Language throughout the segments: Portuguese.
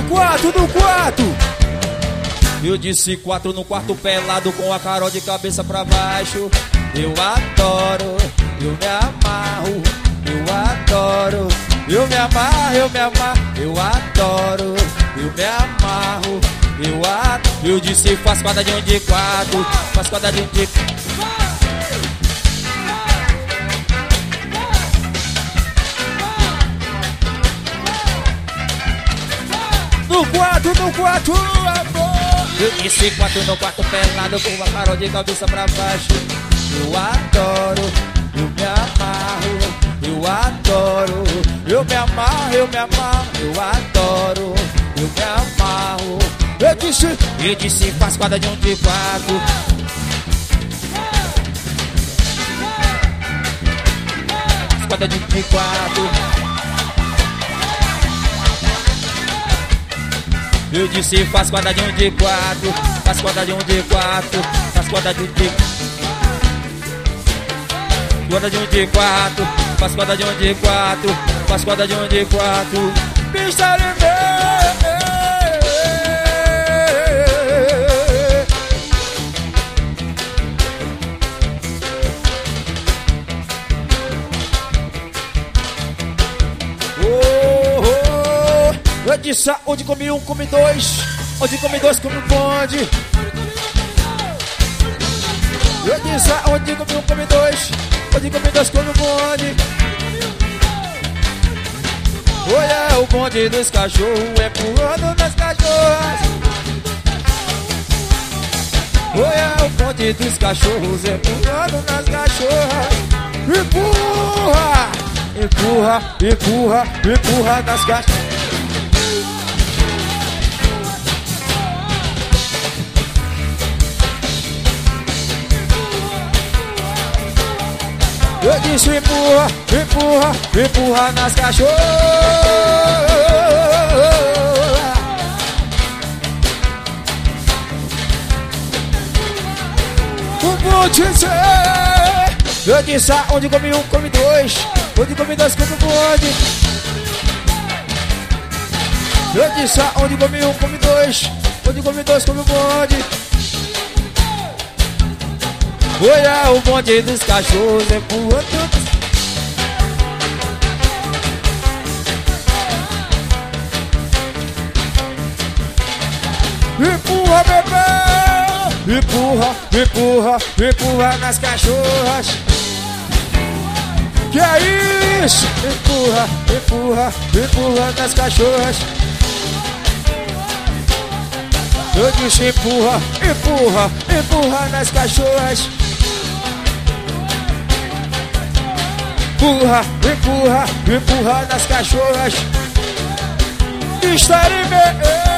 no quarto. Eu disse 4 no quarto pelado com a Carol de cabeça pra baixo. Eu adoro, eu me amarro, eu adoro. Eu me amarro, eu me amarro, eu adoro. Eu me amarro, eu adoro. Eu disse faz quadradinho de 4, faz quadradinho de... No quarto, amor. Eu disse 4 no quarto pelado com a Carol de cabeça pra baixo. Eu adoro, eu me amarro, eu adoro. Eu me amarro, eu me amarro, eu adoro. Eu me amarro. Eu disse faz quadradinho de 4. Quadradinho de 4. Eu disse faz quadradinho de 4, faz quadradinho de 4, faz quadradinho de... Quadradinho de 4, faz quadradinho de 4, faz quadradinho de 4. Pista de Eu disse onde come um, come dois. Onde come dois, come um bonde. Eu disse onde come um, come dois. Onde come dois, come um bonde. Olha o bonde dos cachorros empurrando nas cachorras. Olha o bonde dos cachorros empurrando nas cachorras. Empurra, empurra, empurra, empurra nas cachorras. Eu disse empurra, empurra, empurra nas cachorras. Vou dizer. Eu disse onde come um, come dois. Onde come dois, come um bonde. Eu disse onde come um, come dois. Onde come dois, come um bonde. Olha o bonde dos cachorros empurrando. Empurra, bebê. Empurra, empurra, empurra nas cachorras. Que é isso? Empurra, empurra, empurra nas cachorras. Eu disse empurra, empurra, empurra nas cachorras. Empurra, empurra, empurra nas cachorras. Estarei bem.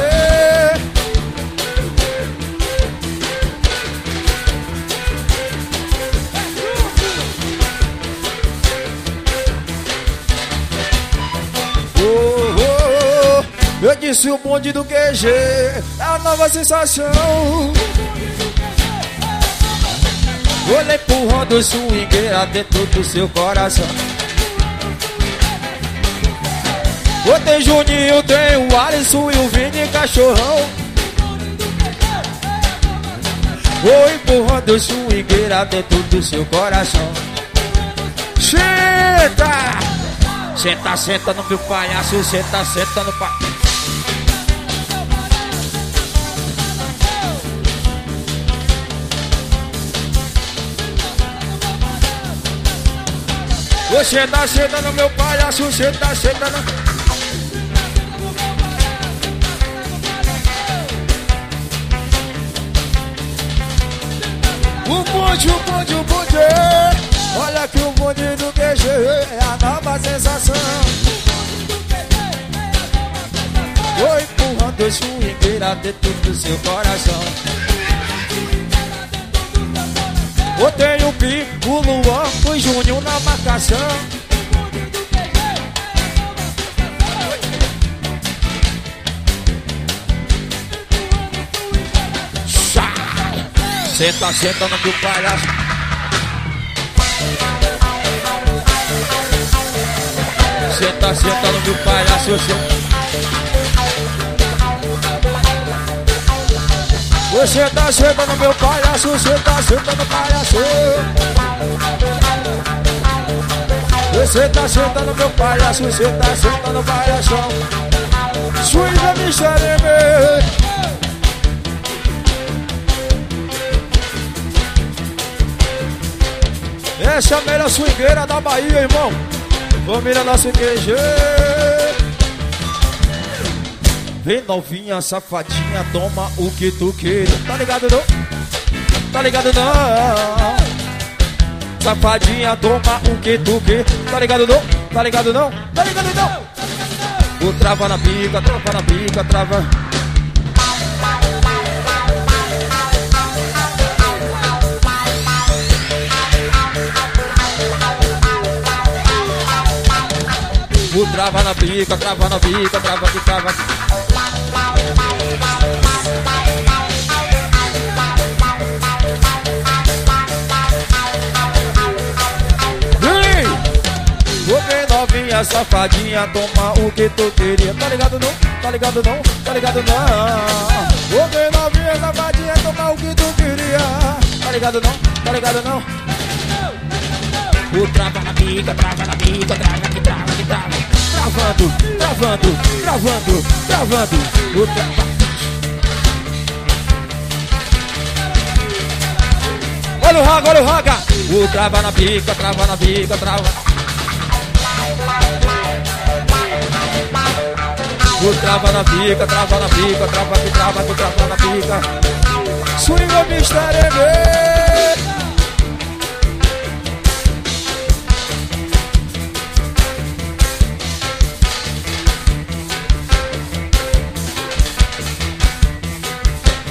Eu disse o bonde do QG é a nova sensação. Olha empurrando swingueira dentro do seu coração. Tem Juninho, tem o Alisson e o Vini Cachorrão. Empurrando swingueira dentro do seu coração. Senta! Senta, senta no meu palhaço. Senta, senta no palhaço. Você tá sentando no meu palhaço, você tá sentando. O bonde, o bonde, o bonde. Olha que o bonde do QG é a nova sensação. Vou empurrando a swingueira dentro do seu coração. Botei o Pi, o Luan, o Júnior na marcação. Senta, senta no meu palhaço. Senta, senta no meu palhaço. Você tá sentando meu palhaço, você tá sentando palhaço. Você tá sentando meu palhaço, você tá sentando palhação. Swinga Mr. Essa é a melhor swingueira da Bahia, irmão. Família da CQG. Vem novinha, safadinha, toma o que tu queira. Tá ligado não? Tá ligado não? Safadinha, toma o que tu quer. Tá ligado não? Tá ligado não? Tá ligado não? O trava na pica, trava na pica, trava. O trava na pica, trava na pica, trava que trava. Novinha, safadinha, toma o que tu queria. Tá ligado não? Tá ligado não? Tá ligado não? Ô, bem novinha, safadinha, toma o que tu queria. Tá ligado não? Tá ligado não? O trava na pica, trava na pica, trava que trava que trava. Travando, travando, travando, travando. O trava. Olha o raga, olha o raga. O trava na pica, trava na pica, trava. O trava na pica, trava na pica, trava que trava, que trava na pica. Swinga Mr.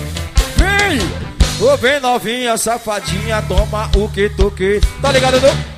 Vem! Ô, vem novinha, safadinha, toma o que tu quer. Tá ligado não?